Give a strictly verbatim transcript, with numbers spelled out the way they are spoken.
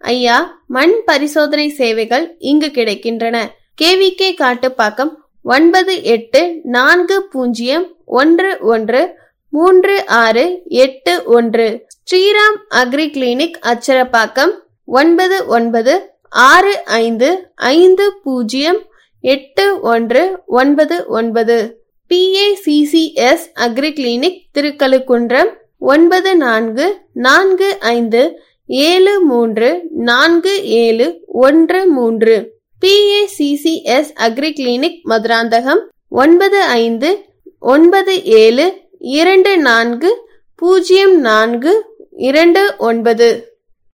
ஐயா, மண் பரிசோதனை சேவைகள் இங்கு கிடைக்கின்றன. கேவிகே காட்டுப்பாக்கம் ஒன்பது எட்டு நான்கு பூஜ்ஜியம் ஒன்று ஒன்று மூன்று ஆறு எட்டு ஒன்று. ஸ்ரீராம் அக்ரி கிளினிக் அச்சரப்பாக்கம் ஒன்பது ஒன்பது ஆறு ஐந்து ஐந்து பூஜ்ஜியம் எட்டு ஒன்று ஒன்பது ஒன்பது. P A C C S agri clinic Thirukkazhukundram ஒன்பது நான்கு நான்கு ஐந்து ஏழு மூன்று நான்கு ஏழு ஒன்று மூன்று. P A C C S agri clinic Madurantakam ஒன்பது ஐந்து ஒன்பது ஏழு இரண்டு நான்கு பூஜ்ஜியம் நான்கு இரண்டு ஒன்பது.